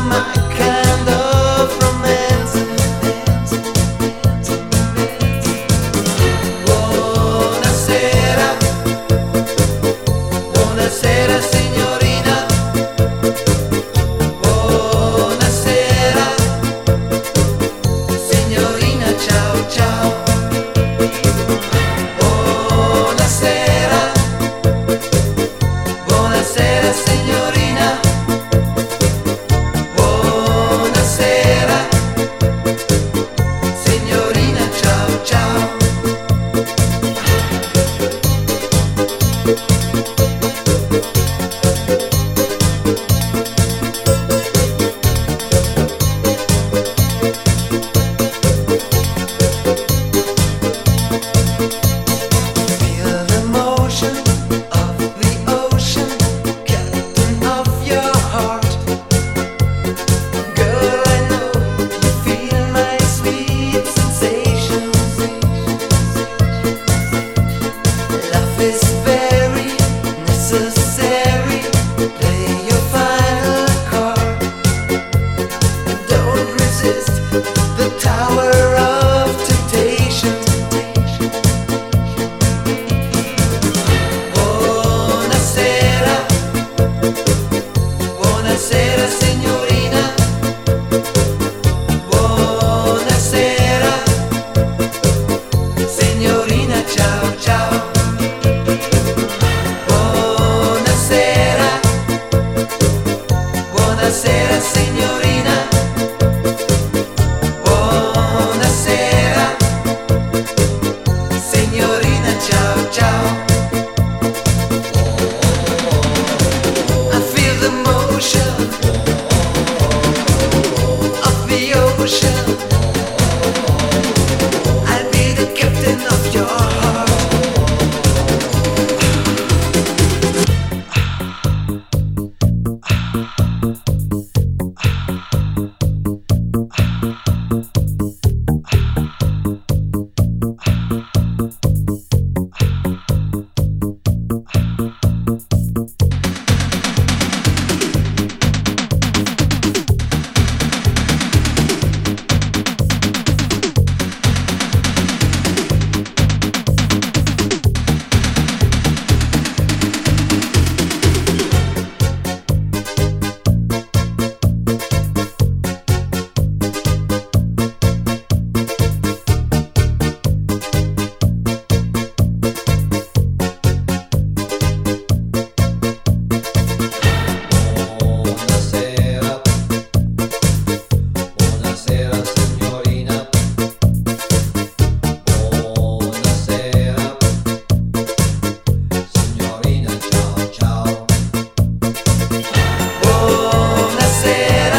my kind of romance. Buonasera, buonasera signorina. Buonasera, signorina, ciao ciao. Buonasera, buonasera signorina. Buonasera, signorina, ciao ciao. Feel the motion of the ocean, captain of your heart. Girl, I know you feel my sweet sensations. Love is very necessary. Play your final card. Don't resist the tower of temptation. Buonasera, buonasera signorina. Buonasera, signorina, ciao ciao. Buonasera, buonasera signorina. Buonasera, signorina, ciao ciao. I feel the motion of the ocean. I'll be the captain of your heart. Buonasera, buonasera signorina. Buonasera, signorina, ciao ciao. Buonasera,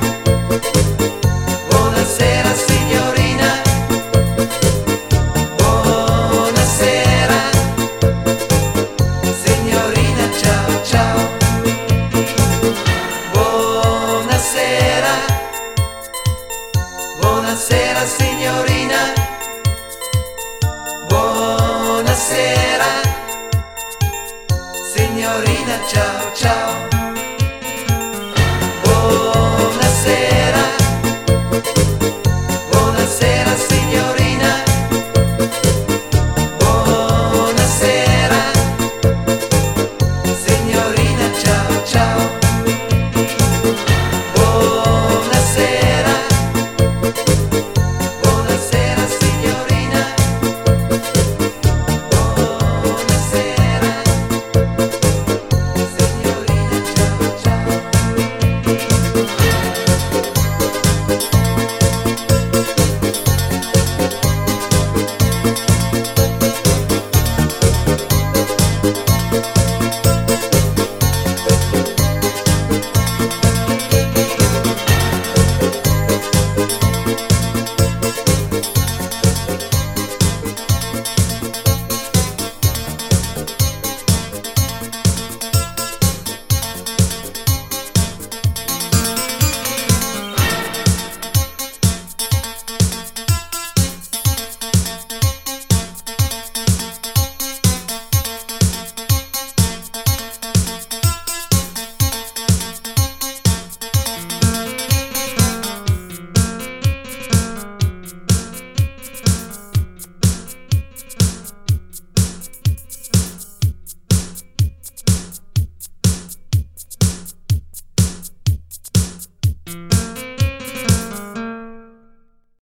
buonasera signorina. Buonasera, signorina, ciao ciao. Buonasera, buonasera signorina. Buonasera, signorina, ciao ciao.